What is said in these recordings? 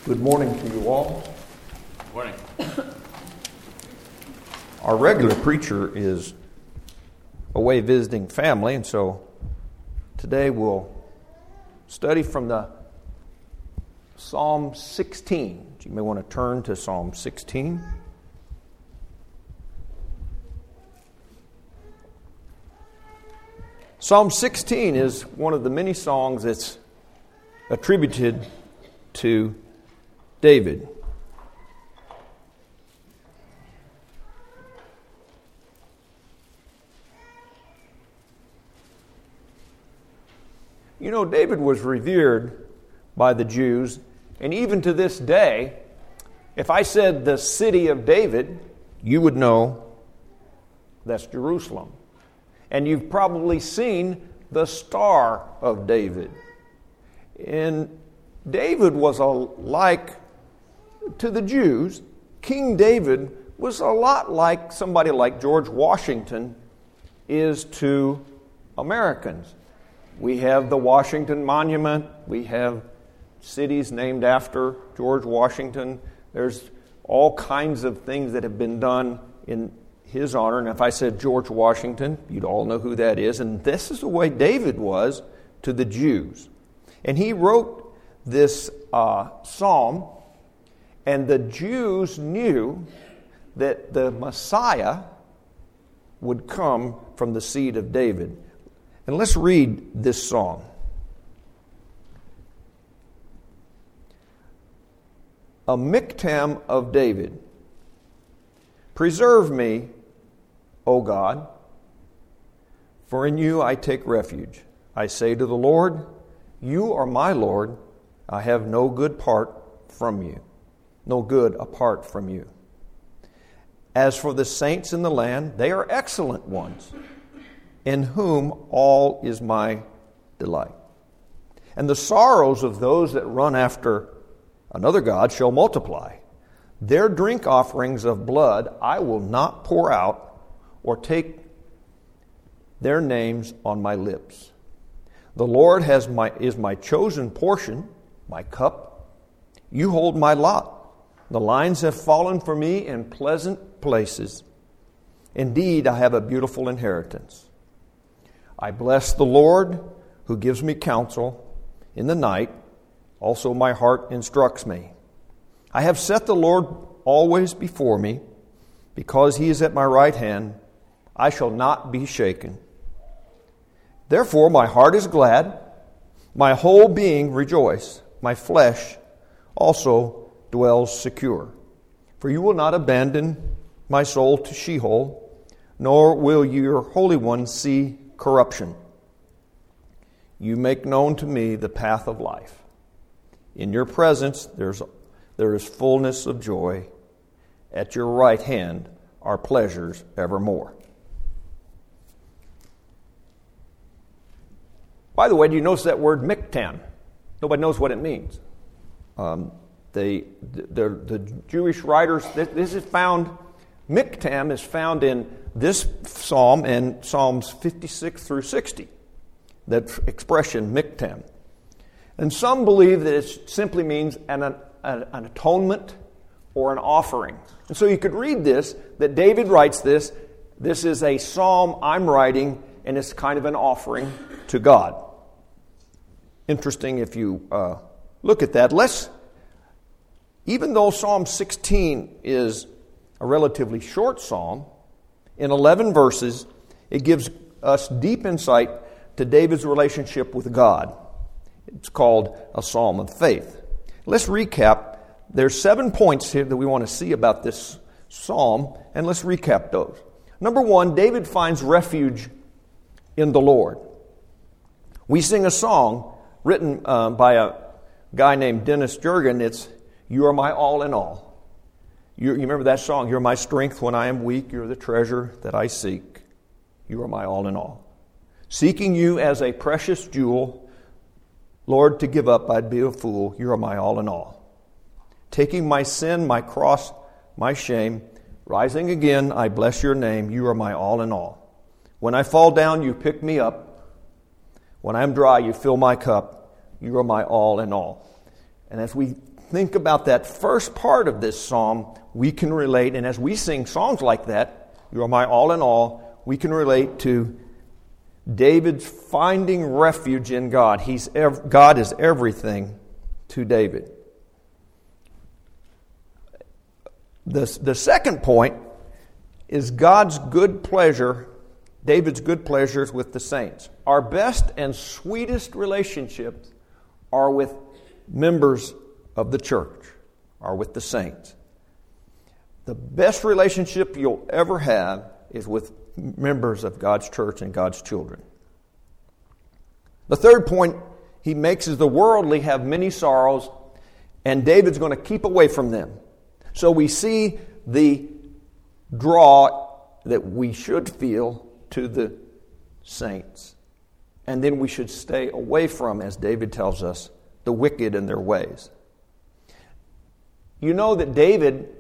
Good morning to you all. Good morning. Our regular preacher is away visiting family, and so today we'll study from the Psalm 16. You may want to turn to Psalm 16. Psalm 16 is one of the many songs that's attributed to David. You know, David was revered by the Jews, and even to this day, if I said the city of David, you would know that's Jerusalem. And you've probably seen the Star of David. And David was like, to the Jews, King David was a lot like somebody like George Washington is to Americans. We have the Washington Monument. We have cities named after George Washington. There's all kinds of things that have been done in his honor. And if I said George Washington, you'd all know who that is. And this is the way David was to the Jews. And he wrote this psalm, and the Jews knew that the Messiah would come from the seed of David. And let's read this song. A miktam of David. Preserve me, O God, for in you I take refuge. I say to the Lord, you are my Lord. I have no good part from you, no good apart from you. As for the saints in the land, they are excellent ones, in whom all is my delight. And the sorrows of those that run after another god shall multiply. Their drink offerings of blood I will not pour out, or take their names on my lips. The Lord is my chosen portion, my cup. You hold my lot. The lines have fallen for me in pleasant places. Indeed, I have a beautiful inheritance. I bless the Lord who gives me counsel in the night. Also my heart instructs me. I have set the Lord always before me. Because he is at my right hand, I shall not be shaken. Therefore my heart is glad, my whole being rejoice. My flesh also dwells secure. For you will not abandon my soul to Sheol, nor will your Holy One see corruption. You make known to me the path of life. In your presence there is fullness of joy. At your right hand are pleasures evermore. By the way, do you notice that word miktam? Nobody knows what it means. The Jewish writers, this is found, miktam is found in this psalm and Psalms 56 through 60. That expression, miktam. And some believe that it simply means an atonement or an offering. And so you could read this, that David writes this. This is a psalm I'm writing, and it's kind of an offering to God. Interesting if you look at that. Even though Psalm 16 is a relatively short psalm, in 11 verses, it gives us deep insight to David's relationship with God. It's called a psalm of faith. Let's recap. There's 7 points here that we want to see about this psalm, and let's recap those. Number 1, David finds refuge in the Lord. We sing a song written by a guy named Dennis Jurgen. It's, you are my all in all. You remember that song? You're my strength when I am weak. You're the treasure that I seek. You are my all in all. Seeking you as a precious jewel, Lord, to give up I'd be a fool. You are my all in all. Taking my sin, my cross, my shame, rising again, I bless your name. You are my all in all. When I fall down, you pick me up. When I'm dry, you fill my cup. You are my all in all. And as we think about that first part of this psalm, we can relate, and as we sing songs like that, You Are My All in All, we can relate to David's finding refuge in God. God is everything to David. The second point is God's good pleasure, David's good pleasures with the saints. Our best and sweetest relationships are with members of the church, are with the saints. The best relationship you'll ever have is with members of God's church and God's children. The third point he makes is the worldly have many sorrows, and David's going to keep away from them. So we see the draw that we should feel to the saints. And then we should stay away from, as David tells us, the wicked and their ways. You know that David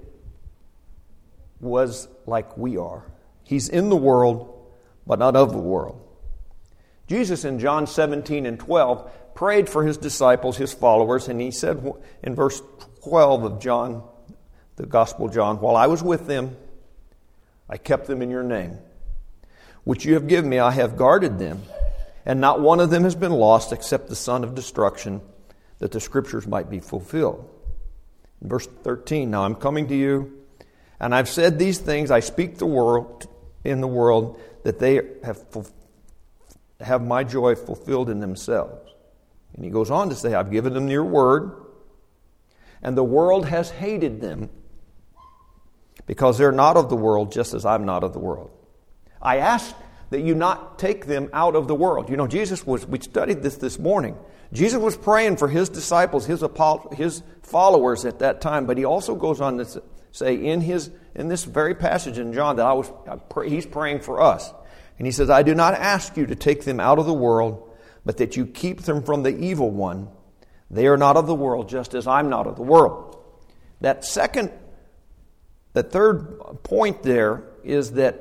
was like we are. He's in the world, but not of the world. Jesus in John 17 and 12 prayed for his disciples, his followers, and he said in verse 12 of John, the Gospel of John, while I was with them, I kept them in your name, which you have given me. I have guarded them, and not one of them has been lost except the son of destruction, that the Scriptures might be fulfilled. In verse 13, now I'm coming to you, and I've said these things, I speak in the world, that they have my joy fulfilled in themselves. And he goes on to say, I've given them your word, and the world has hated them, because they're not of the world, just as I'm not of the world. I ask that you not take them out of the world. You know, we studied this morning. Jesus was praying for his disciples, his followers at that time, but he also goes on to say in this very passage in John that he's praying for us. And he says, I do not ask you to take them out of the world, but that you keep them from the evil one. They are not of the world, just as I'm not of the world. The third point there is that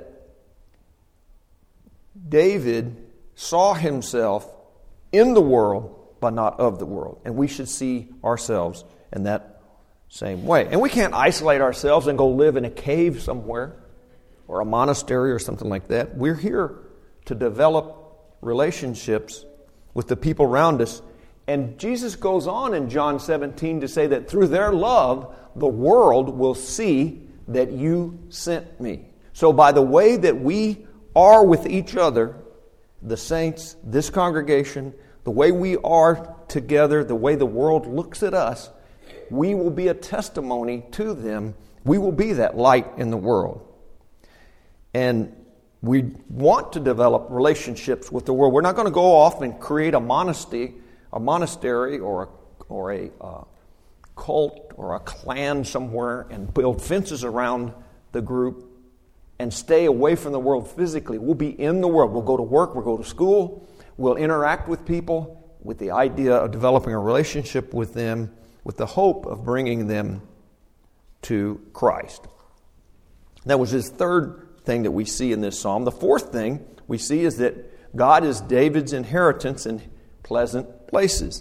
David saw himself in the world, but not of the world. And we should see ourselves in that same way. And we can't isolate ourselves and go live in a cave somewhere or a monastery or something like that. We're here to develop relationships with the people around us. And Jesus goes on in John 17 to say that through their love, the world will see that you sent me. So by the way that we are with each other, the saints, this congregation, the way we are together, the way the world looks at us, we will be a testimony to them. We will be that light in the world. And we want to develop relationships with the world. We're not going to go off and create a monastery or a cult or a clan somewhere and build fences around the group and stay away from the world physically. We'll be in the world. We'll go to work. We'll go to school. We'll interact with people with the idea of developing a relationship with them, with the hope of bringing them to Christ. That was his third thing that we see in this psalm. The fourth thing we see is that God is David's inheritance in pleasant places.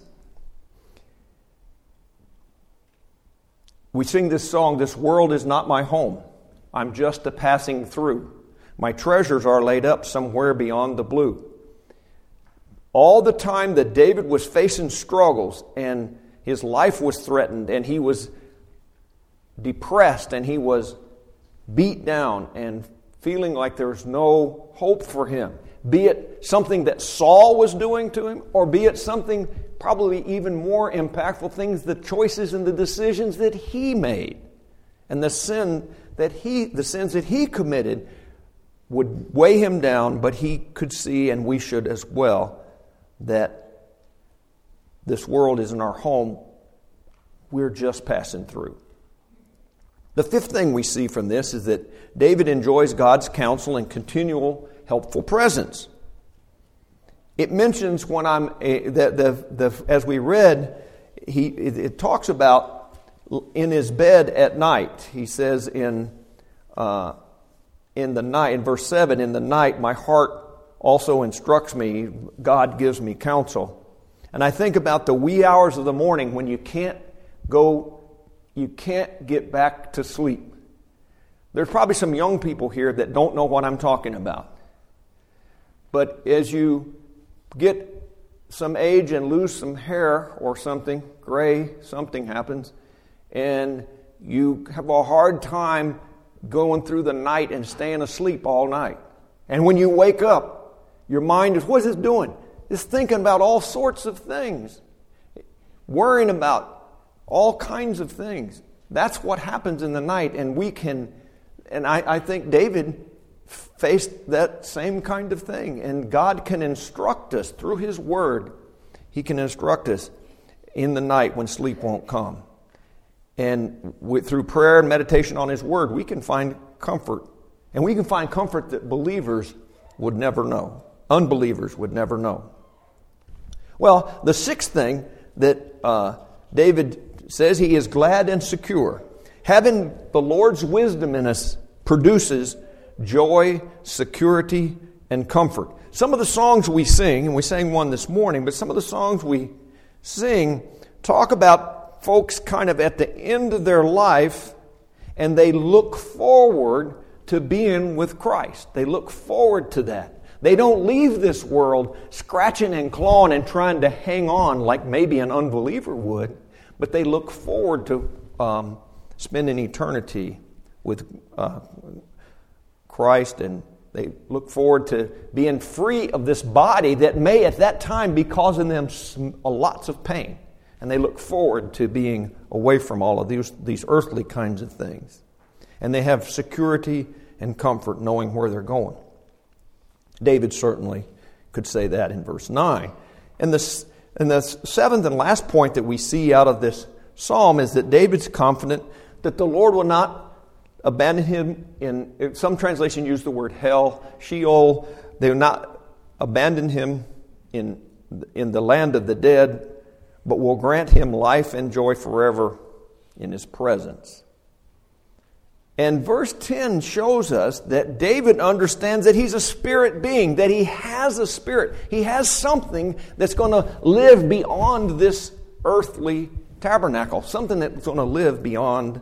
We sing this song, this world is not my home. I'm just a passing through. My treasures are laid up somewhere beyond the blue. All the time that David was facing struggles and his life was threatened and he was depressed and he was beat down and feeling like there was no hope for him, be it something that Saul was doing to him or be it something probably even more impactful, things, the choices and the decisions that he made and the sins that he committed would weigh him down, but he could see, and we should as well, that this world isn't our home. We're just passing through. The fifth thing we see from this is that David enjoys God's counsel and continual helpful presence. It mentions when as we read, it talks about in his bed at night. He says in the night, in verse 7, in the night my heart also instructs me, God gives me counsel. And I think about the wee hours of the morning when you can't go you can't get back to sleep. There's probably some young people here that don't know what I'm talking about. But as you get some age and lose some hair or something, gray, something happens, and you have a hard time going through the night and staying asleep all night. And when you wake up, your mind is, what is it doing? It's thinking about all sorts of things, worrying about all kinds of things. That's what happens in the night, and I think David faced that same kind of thing, and God can instruct us through His Word. He can instruct us in the night when sleep won't come. And through prayer and meditation on His Word, we can find comfort. And we can find comfort that believers would never know. Unbelievers would never know. Well, the sixth thing that David says, he is glad and secure. Having the Lord's wisdom in us produces joy, security, and comfort. Some of the songs we sing, and we sang one this morning, but some of the songs we sing talk about folks kind of at the end of their life, and they look forward to being with Christ. They look forward to that. They don't leave this world scratching and clawing and trying to hang on like maybe an unbeliever would, but they look forward to spending eternity with Christ, and they look forward to being free of this body that may at that time be causing them lots of pain. And they look forward to being away from all of these earthly kinds of things. And they have security and comfort knowing where they're going. David certainly could say that in verse 9. And the seventh and last point that we see out of this psalm is that David's confident that the Lord will not abandon him in some translation use the word hell, Sheol. They will not abandon him in the land of the dead, but will grant him life and joy forever in His presence. And verse 10 shows us that David understands that he's a spirit being, that he has a spirit. He has something that's going to live beyond this earthly tabernacle, something that's going to live beyond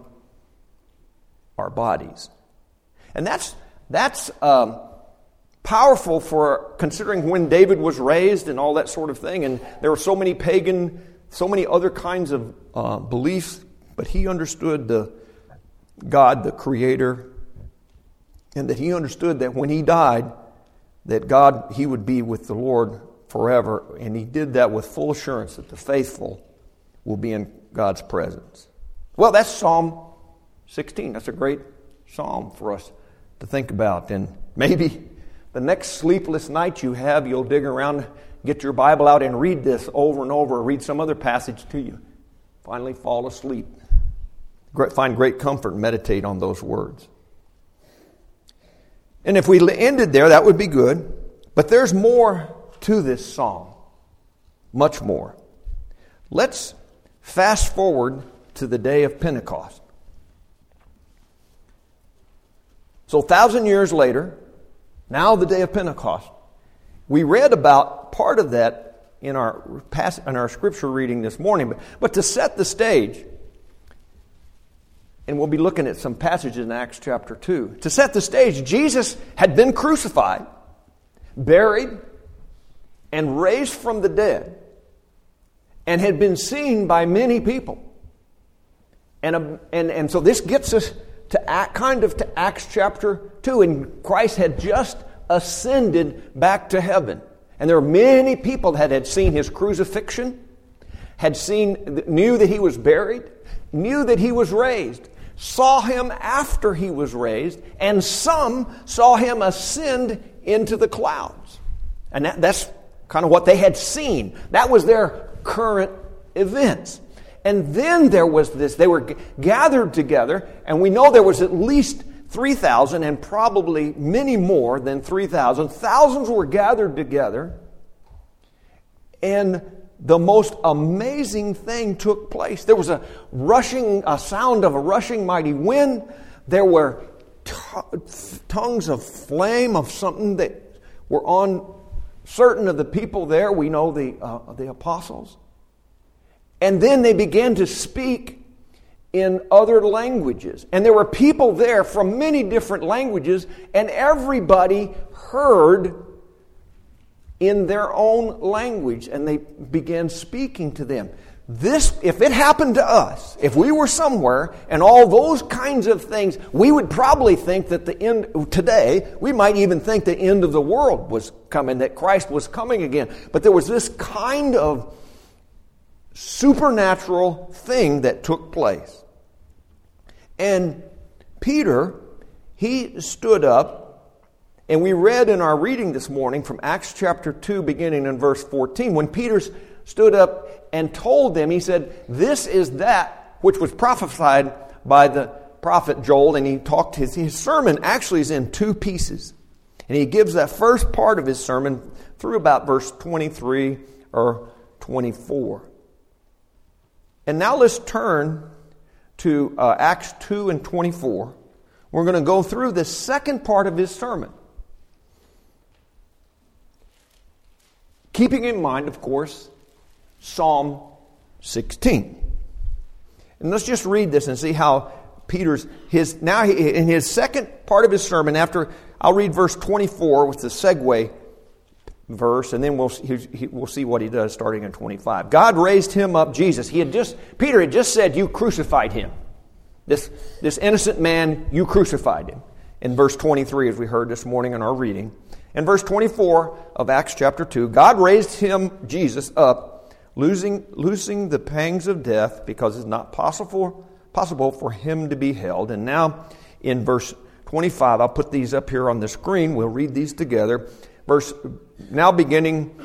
our bodies. And that's powerful for considering when David was raised and all that sort of thing. And there were so many other kinds of beliefs, but he understood God, the Creator, and that he understood that when he died, that he would be with the Lord forever. And he did that with full assurance that the faithful will be in God's presence. Well, that's Psalm 16. That's a great psalm for us to think about. And maybe the next sleepless night you have, you'll dig around, get your Bible out and read this over and over, or read some other passage to you. Finally fall asleep. Find great comfort and meditate on those words. And if we ended there, that would be good. But there's more to this psalm. Much more. Let's fast forward to the day of Pentecost. So 1,000 years later, now the day of Pentecost. We read about part of that in our scripture reading this morning. But to set the stage, and we'll be looking at some passages in Acts chapter 2. To set the stage, Jesus had been crucified, buried, and raised from the dead, and had been seen by many people. And so this gets us to Acts chapter 2, and Christ had just ascended back to heaven. And there were many people that had seen His crucifixion, knew that He was buried, knew that He was raised, saw Him after He was raised, and some saw Him ascend into the clouds. And that's kind of what they had seen. That was their current events. And then there was this, they were gathered together, and we know there was at least 3,000 and probably many more than 3,000. Thousands were gathered together, and the most amazing thing took place. There was a sound of a rushing mighty wind. There were tongues of flame of something that were on certain of the people there. We know the apostles. And then they began to speak in other languages. And there were people there from many different languages, and everybody heard in their own language, and they began speaking to them. This, if it happened to us, if we were somewhere and all those kinds of things, we would probably think that the end, today, we might even think the end of the world was coming, that Christ was coming again. But there was this kind of supernatural thing that took place. And Peter, he stood up, and we read in our reading this morning from Acts chapter 2, beginning in verse 14, when Peter stood up and told them, he said, "This is that which was prophesied by the prophet Joel," and he talked, his sermon actually is in two pieces. And he gives that first part of his sermon through about verse 23 or 24. And now let's turn to Acts 2 and 24. We're going to go through the second part of his sermon. Keeping in mind, of course, Psalm 16. And let's just read this and see how Peter's, in his second part of his sermon, after, I'll read verse 24 with the segue verse, and then we'll see what he does starting in 25. God raised him up, Jesus. Peter had just said, "You crucified him." This innocent man, you crucified him. In verse 23, as we heard this morning in our reading. In verse 24 of Acts chapter 2, God raised him, Jesus, up, loosing the pangs of death, because it's not possible for him to be held. And now in verse 25, I'll put these up here on the screen. We'll read these together. Now beginning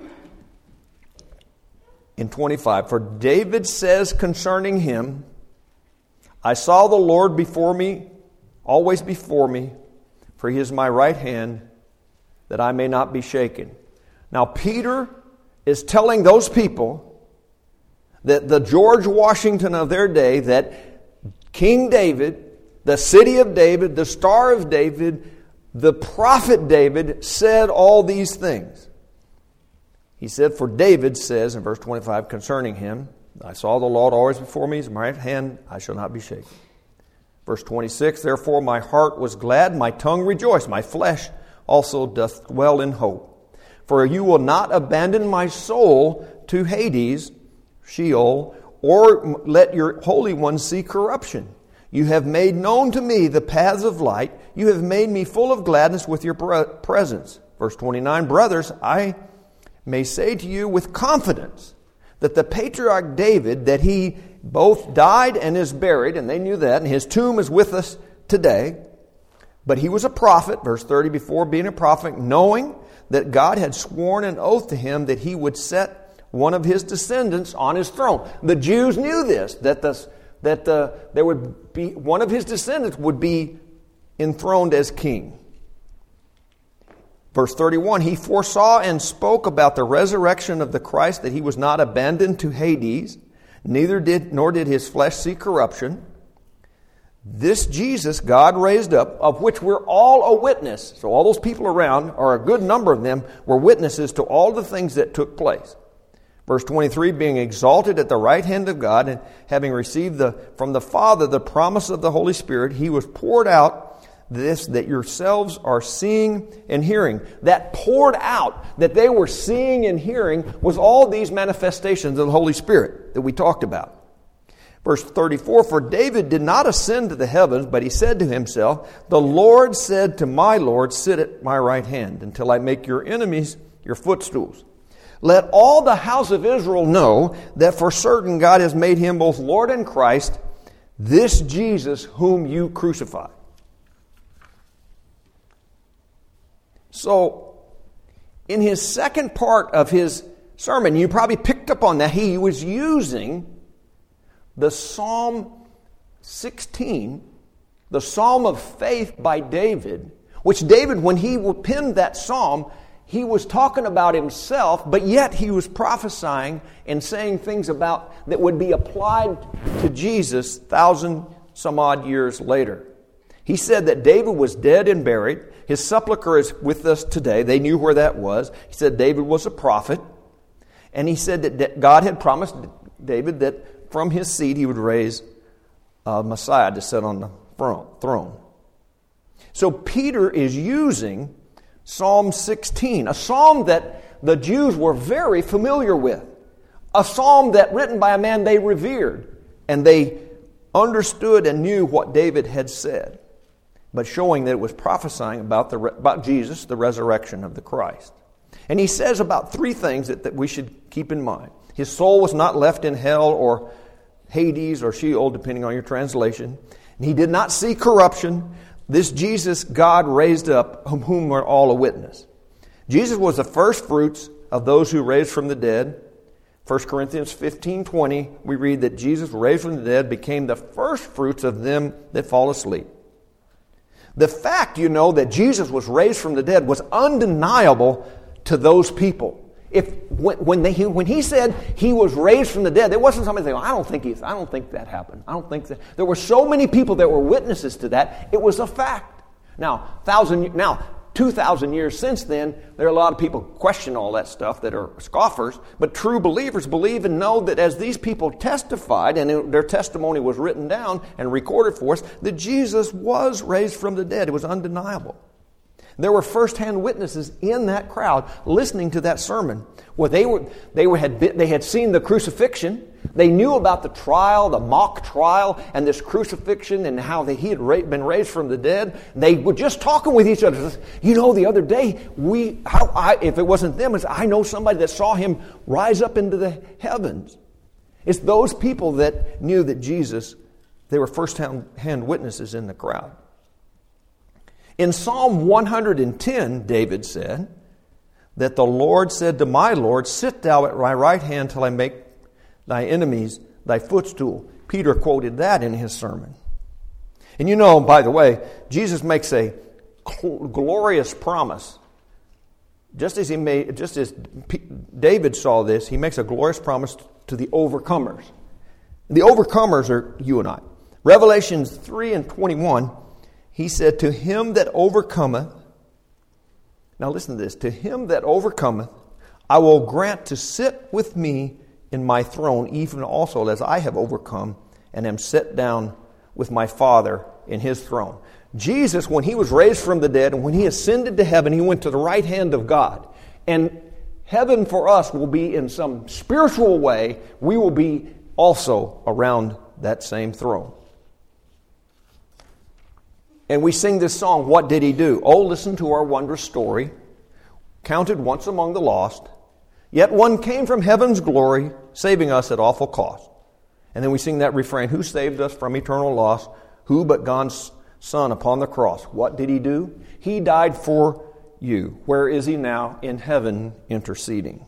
in 25, for David says concerning him, "I saw the Lord before me, always before me, for he is my right hand, that I may not be shaken." Now Peter is telling those people that the George Washington of their day, that King David, the city of David, the Star of David, the prophet David said all these things. He said, for David says in verse 25 concerning him, "I saw the Lord always before me, his right hand, I shall not be shaken." Verse 26, "Therefore my heart was glad, my tongue rejoiced, my flesh also doth dwell in hope. For you will not abandon my soul to Hades," Sheol, "or let your Holy One see corruption. You have made known to me the paths of light. You have made me full of gladness with your presence." Verse 29, "Brothers, I may say to you with confidence that the patriarch David, that he both died and is buried," and they knew that, "and his tomb is with us today. But he was a prophet," verse 30, "before being a prophet, knowing that God had sworn an oath to him that he would set one of his descendants on his throne." The Jews knew this, that there would be one of his descendants would be enthroned as king. Verse 31, "He foresaw and spoke about the resurrection of the Christ, that he was not abandoned to Hades, nor did his flesh see corruption. This Jesus God raised up, of which we're all a witness." So all those people around, or a good number of them, were witnesses to all the things that took place. Verse 23, "Being exalted at the right hand of God, and having received from the Father the promise of the Holy Spirit, he was poured out, this that yourselves are seeing and hearing." That poured out, that they were seeing and hearing, was all these manifestations of the Holy Spirit that we talked about. Verse 34, "For David did not ascend to the heavens, but he said to himself, the Lord said to my Lord, sit at my right hand, until I make your enemies your footstools. Let all the house of Israel know that for certain God has made him both Lord and Christ, this Jesus whom you crucified." So, in his second part of his sermon, you probably picked up on that, he was using the Psalm 16, the Psalm of Faith by David, which David, when he penned that psalm, he was talking about himself, but yet he was prophesying and saying things about that would be applied to Jesus 1,000 some odd years later. He said that David was dead and buried. His sepulcher is with us today. They knew where that was. He said David was a prophet. And he said that God had promised David that from his seed he would raise Messiah to sit on the throne. So Peter is using Psalm 16, a psalm that the Jews were very familiar with, a psalm that written by a man they revered, and they understood and knew what David had said, but showing that it was prophesying about Jesus, the resurrection of the Christ. And he says about three things that we should keep in mind. His soul was not left in hell or Hades or Sheol, depending on your translation. And he did not see corruption. This Jesus God raised up, of whom we're all a witness. Jesus was the first fruits of those who raised from the dead. 1 Corinthians 15:20, we read that Jesus raised from the dead became the first fruits of them that fall asleep. The fact, that Jesus was raised from the dead was undeniable to those people. When he said he was raised from the dead, there wasn't somebody saying, I don't think that happened. I don't think that. There were so many people that were witnesses to that. It was a fact. Now, 2,000 years since then, there are a lot of people question all that stuff that are scoffers, but true believers believe and know that as these people testified, and their testimony was written down and recorded for us, that Jesus was raised from the dead. It was undeniable. There were first-hand witnesses in that crowd listening to that sermon. Well, they had seen the crucifixion. They knew about the trial, the mock trial, and this crucifixion, and how he had been raised from the dead. They were just talking with each other. The other day, if it wasn't them, I know somebody that saw him rise up into the heavens. It's those people that knew that Jesus, they were first-hand witnesses in the crowd. In Psalm 110, David said that the Lord said to my Lord, sit thou at my right hand till I make thy enemies thy footstool. Peter quoted that in his sermon. And by the way, Jesus makes a glorious promise. Just as David saw this, he makes a glorious promise to the overcomers. The overcomers are you and I. Revelations 3:21. He said, to him that overcometh, now listen to this, to him that overcometh, I will grant to sit with me in my throne, even also as I have overcome and am set down with my Father in his throne. Jesus, when he was raised from the dead and when he ascended to heaven, he went to the right hand of God. And heaven for us will be in some spiritual way, we will be also around that same throne. And we sing this song, What Did He Do? Oh, listen to our wondrous story. Counted once among the lost, yet one came from heaven's glory, saving us at awful cost. And then we sing that refrain, who saved us from eternal loss? Who but God's Son upon the cross? What did he do? He died for you. Where is he now? In heaven, interceding.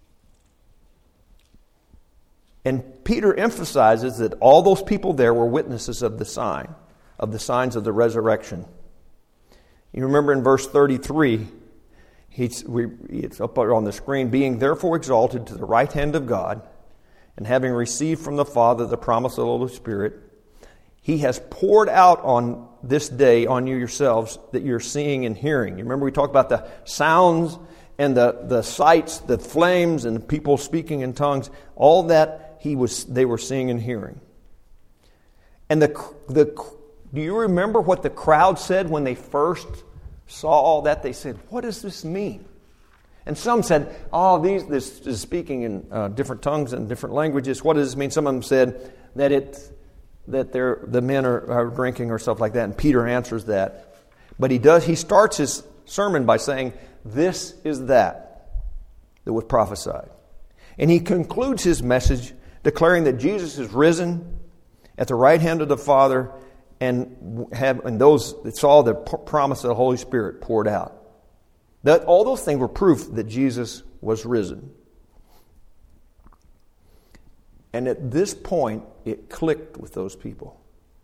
And Peter emphasizes that all those people there were witnesses of the signs of the resurrection. You remember in verse 33, it's up on the screen, being therefore exalted to the right hand of God, and having received from the Father the promise of the Holy Spirit, he has poured out on this day on you yourselves that you're seeing and hearing. You remember we talked about the sounds and the sights, the flames, and the people speaking in tongues, all that they were seeing and hearing. And do you remember what the crowd said when they first saw all that? They said, what does this mean? And some said, this is speaking in different tongues and different languages. What does this mean? Some of them said that the men are drinking or stuff like that. And Peter answers that. But he starts his sermon by saying, this is that was prophesied. And he concludes his message declaring that Jesus is risen at the right hand of the Father, and those that saw the promise of the Holy Spirit poured out. That all those things were proof that Jesus was risen. And at this point, it clicked with those people.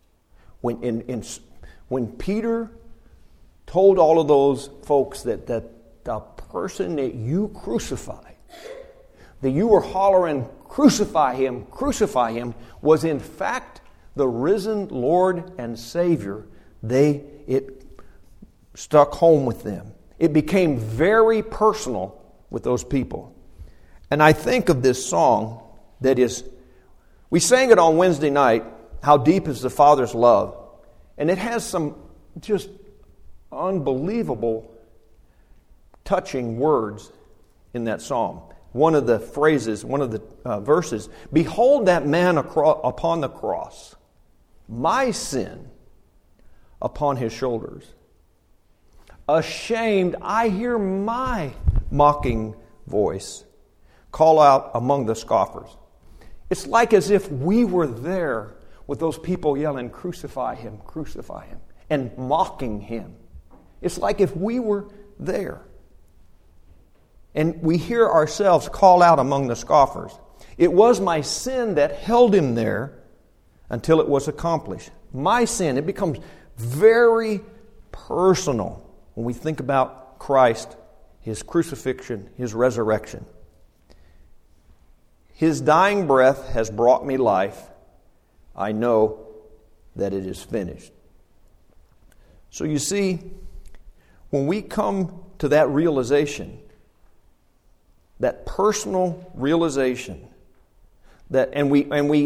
When Peter told all of those folks that the person that you crucified, that you were hollering, crucify him, was in fact the risen Lord and Savior, it stuck home with them. It became very personal with those people. And I think of this song we sang it on Wednesday night how deep is the Father's love. And it has some just unbelievable, touching words in that psalm. One of the phrases, one of the verses, behold that man upon the cross, my sin upon his shoulders. Ashamed, I hear my mocking voice call out among the scoffers. It's like as if we were there with those people yelling, crucify him, and mocking him. It's like if we were there. And we hear ourselves call out among the scoffers. It was my sin that held him there until it was accomplished. My sin, it becomes very personal when we think about Christ, His crucifixion, His resurrection. His dying breath has brought me life. I know that it is finished. So you see, when we come to that realization, that personal realization, that we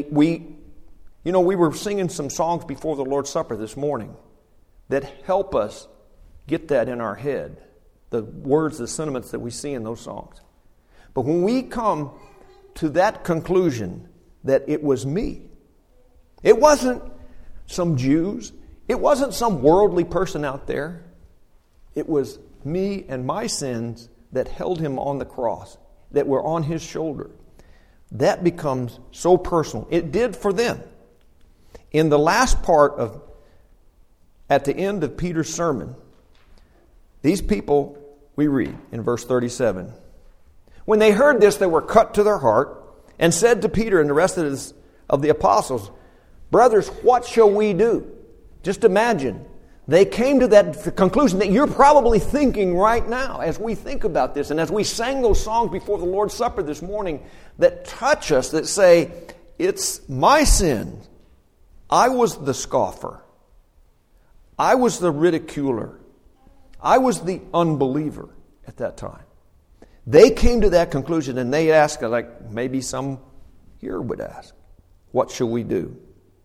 were singing some songs before the Lord's Supper this morning that help us get that in our head, the words, the sentiments that we see in those songs. But when we come to that conclusion that it was me, it wasn't some Jews, it wasn't some worldly person out there, it was me and my sins that held him on the cross, that were on his shoulder. That becomes so personal. It did for them. In the last part at the end of Peter's sermon, these people, we read in verse 37, when they heard this, they were cut to their heart and said to Peter and the rest of the apostles, brothers, what shall we do? Just imagine. They came to that conclusion that you're probably thinking right now as we think about this and as we sang those songs before the Lord's Supper this morning that touch us, that say, it's my sin. I was the scoffer. I was the ridiculer. I was the unbeliever at that time. They came to that conclusion and they asked, like maybe some here would ask, what shall we do?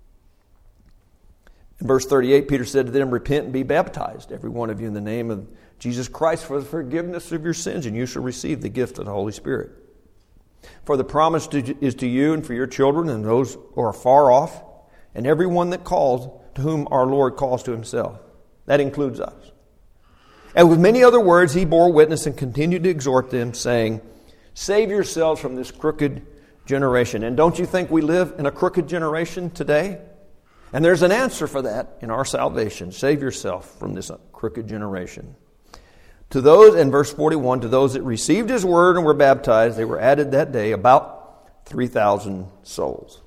In verse 38, Peter said to them, repent and be baptized, every one of you, in the name of Jesus Christ for the forgiveness of your sins, and you shall receive the gift of the Holy Spirit. For the promise is to you and for your children and those who are far off, and everyone that calls, to whom our Lord calls to himself. That includes us. And with many other words, he bore witness and continued to exhort them, saying, save yourselves from this crooked generation. And don't you think we live in a crooked generation today? And there's an answer for that in our salvation. Save yourself from this crooked generation. To those, in verse 41, to those that received his word and were baptized, they were added that day about 3,000 souls.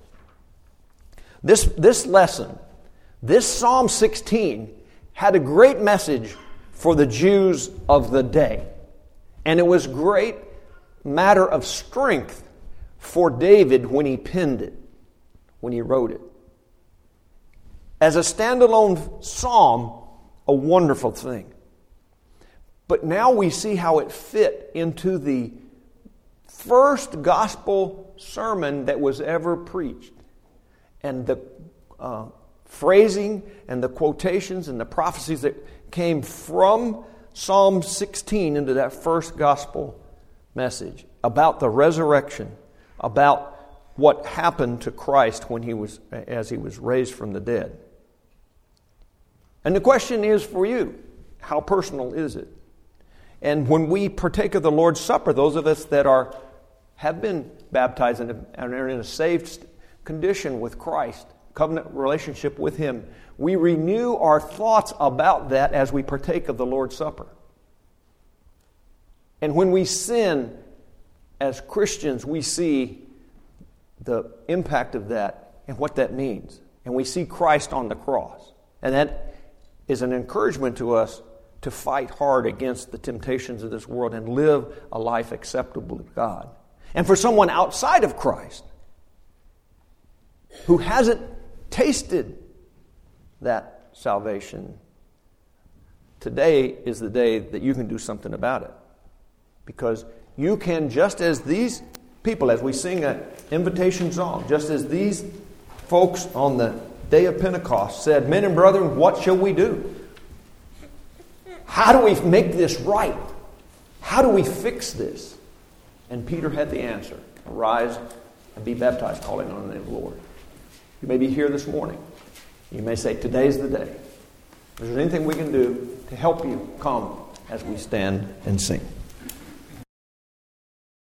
This lesson, this Psalm 16, had a great message for the Jews of the day. And it was great matter of strength for David when he penned it, when he wrote it. As a standalone psalm, a wonderful thing. But now we see how it fit into the first gospel sermon that was ever preached. And the phrasing and the quotations and the prophecies that came from Psalm 16 into that first gospel message about the resurrection, about what happened to Christ as he was raised from the dead. And the question is for you, how personal is it? And when we partake of the Lord's Supper, those of us that have been baptized and are in a saved condition with Christ, covenant relationship with Him, we renew our thoughts about that as we partake of the Lord's Supper. And when we sin as Christians, we see the impact of that and what that means. And we see Christ on the cross. And that is an encouragement to us to fight hard against the temptations of this world and live a life acceptable to God. And for someone outside of Christ who hasn't tasted that salvation, today is the day that you can do something about it. Because you can, just as these people, as we sing an invitation song, just as these folks on the day of Pentecost, said, "Men and brethren, what shall we do? How do we make this right? How do we fix this?" And Peter had the answer. "Arise and be baptized, calling on the name of the Lord." You may be here this morning. You may say, "Today's the day." Is there anything we can do to help you come as we stand and sing?